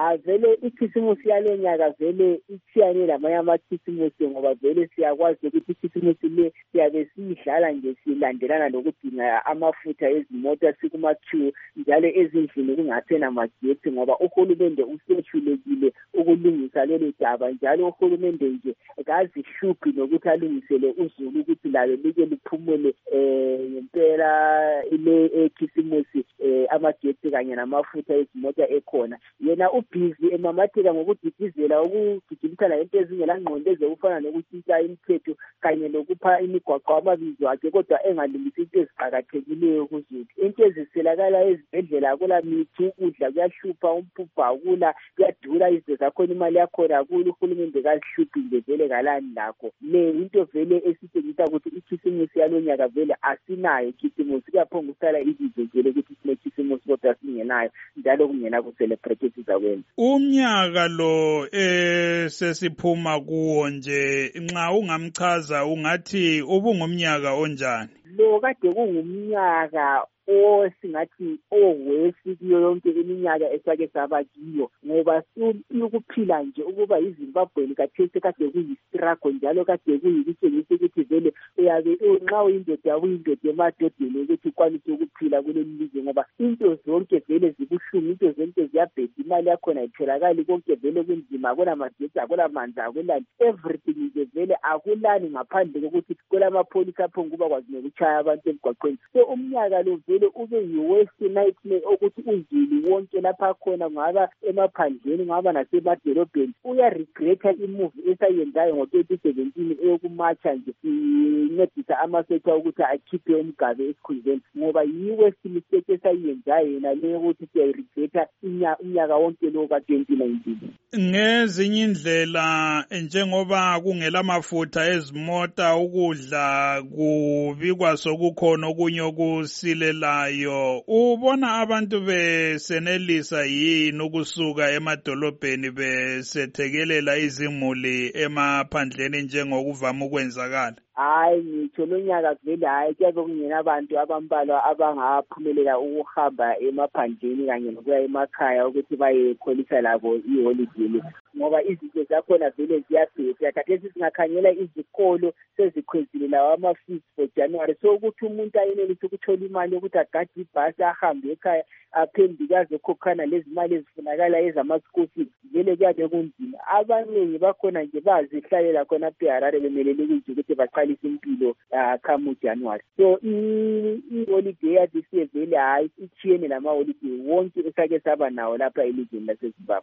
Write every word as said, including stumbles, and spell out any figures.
avele ikhisimusi yale nyaka vele itshiyane lamanye amakhisimusi ngoba vele siyakwazi ukuthi ikhisimusi le siyabe siyidlala nje silandelana lokudinga amafutha ezimota sikumakhiwo njalo ezindlini kungasena magetsi ngoba uhulumende usethulekile ukulungisa lelo daba njalo uhulumende nje akazihluphi nokuthi alungisele uzulu ukuthi layo like liphumule ngempela ile ekhisimusi amagetsi kanye namafutha ezimota ekhona yena ubhizi emamatheka ngokudidizela ukugijimisana into ezingelangqondo ezokufana nokutshintsha imithetho kanye lokupha imigwaqo amabizo akhe kodwa engalungisi into eziqakathekileyo kuzulu into eziselakala ezibhedlela akula mithi ukudla kuyahlupha umpuphu akula kuyadura izinto zakhona imali yakhona akula uhulumende kazihluphi nje vele kalani lakho le into vele esitshengisa ukuthi ikhisimusi yalonyaka vele asinayo ikhisimusi kuyaphonga usala izizekele ukuthi sinekhisimusi kodwa singenayo njalo kungena ku-celebrate sizakwenza umnyaka lo esesiphuma kuwo nje nxa ungamchaza ungathi ubungumnyaka onjani lo kade kungumnyaka osingathi owesi kuyo yonke iminyaka esake saba kiyo ngoba ukuphila nje ukuba yiZimbabwe kathesi kade kuyistruggle njalo kade kuyikutshengisa ukuthi vele uyabe nxa uyindoda uyindoda emadodeni ukuthi ukwanise ukuphila kuleli lizwe ngoba into zonke vele zibuhlungu into zonke ziyabheda imali yakhona ayitholakali konke vele kunzima akula magetsi akula manzi akulani everything nje vele akulani ngaphandle kokuthi kulamapholisa aphonga kuba kwazi nokuchaya abantu emgwaqweni so umnyaka lo vele ube yi-worst nightmare ukuthi uzulu wonke lapha khona ngaba emaphandleni ngaba nasemadolobheni uyaregretha imove esayenzayo ngo-twenty seventeen eyokumatsha nje sincedisa amasotsha ukuthi akhiphe umgabe esikhundleni ngoba yi-worst mistake esayenzayo yena leyo ukuthi siyayiregretha umnyaka wonke lo ka-twenty nineteen ngezinye indlela njengoba kungela mafutha ezimota ukudla kubikwa sokukhona okunye okusilelayo ubona abantu besenelisa yini ukusuka emadolobheni besethekelela izimuli emaphandleni njengokuvama ukwenzakala hayi ngitsho lonyaka vele hayi kuyabe kungena abantu abambalwa abangaphumelela ukuhamba emaphandleni kanye nokuya emakhaya ukuthi bayekholisa labo iholiday ngoba izinto zakhona vele ziyabheda khathesi singakhangela izikolo sezikhwezile lawo ama-fees for January so ukuthi umuntu ayenelise ukuthola imali yokuthi agade ibhasi ahambe ekhaya aphenduke azokhokhana lezi mali ezifunakala ezama-school fees vele kuyabe kunzima abaningi bakhona nje bazihlalela khona apha eHarare bemelele ukuthi ukuthi baqalise impilo come January so i-holiday yathi siyevele hayi itshiyene lama-holiday wonke esake saba nawo lapha elizweni laseZimbabwe